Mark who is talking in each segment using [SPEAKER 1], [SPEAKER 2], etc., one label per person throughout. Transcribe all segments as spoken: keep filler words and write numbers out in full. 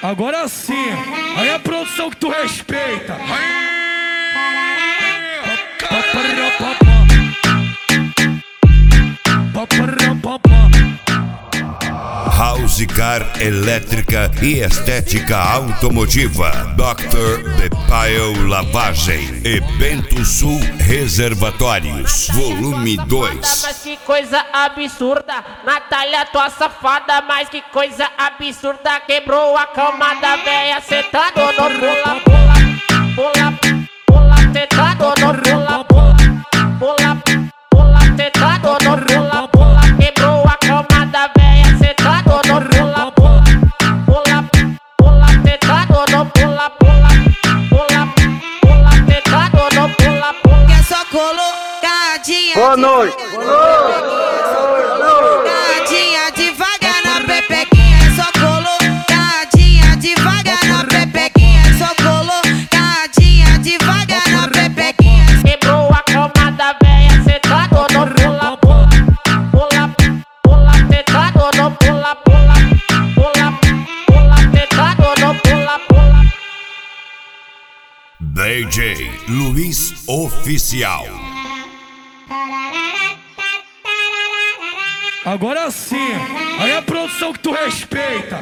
[SPEAKER 1] Agora sim, aí a produção que tu respeita.
[SPEAKER 2] House Car Elétrica e Estética Automotiva, doutor Bepaio Lavagem e Bento Sul Reservatórios, volume dois.
[SPEAKER 3] Mas que coisa absurda, Natália, tua safada, mas que coisa absurda. Quebrou a cama da véia, sentado no pula, pula, pula, pula, sentado no pula, pula, pula, pula, sentado no pula, pula. Quebrou a cama da véia, sentado no pula, pula, pula, pula, sentado no pula, pula, pula, pula, sentado no pula, pula.
[SPEAKER 4] Quer só colocadinha?
[SPEAKER 5] Boa noite. Boa noite.
[SPEAKER 4] Colocadinha devagar na pepequinha, é só colocadinha devagar na pepequinha, é só colocadinha devagar na pepequinha.
[SPEAKER 3] Quebrou a cama da véia, sentado no pula, pula, pula, pula, sentado no pula, pula, pula, pula, sentado no pula, pula.
[SPEAKER 2] D J Luiz Oficial.
[SPEAKER 1] Agora sim, aí a produção que tu respeita.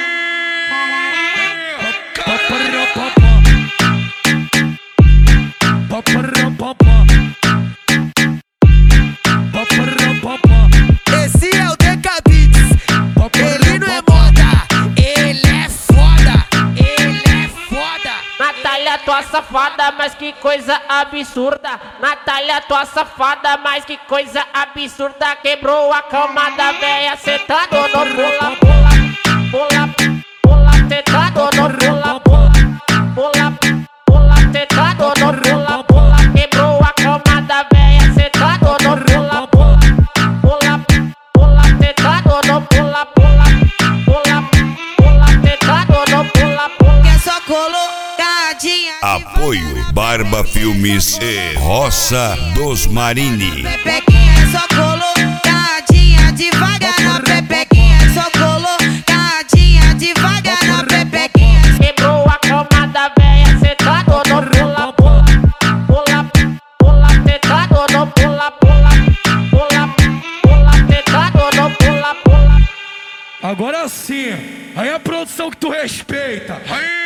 [SPEAKER 4] Esse é o Decabits, ele não é moda, ele é foda, ele é foda.
[SPEAKER 3] Natália, tua safada, mas que coisa absurda. Natália, tua safada, mas que coisa absurda. Quebrou a cama da véia, sentado no pula, pula, pula, pula, sentado no pula, pula, pula, pula, sentado no pula, pula. Quebrou a cama da véia, sentado no pula, pula, pula, pula, sentado no pula, pula, pula, pula, sentado no pula, pula.
[SPEAKER 4] Quer só colocadinha?
[SPEAKER 2] Apoio Barba Filmes e Roça dos Marini.
[SPEAKER 4] Pepequinha, é só colocadinha devagar na pepequinha, é só colocadinha devagar na pepequinha.
[SPEAKER 3] Quebrou a cama da véia, sentado no pula, pula, pula, pula, sentado no pula, pula, pula, pula, sentado no pula, pula.
[SPEAKER 1] Agora sim, aí a produção que tu respeita.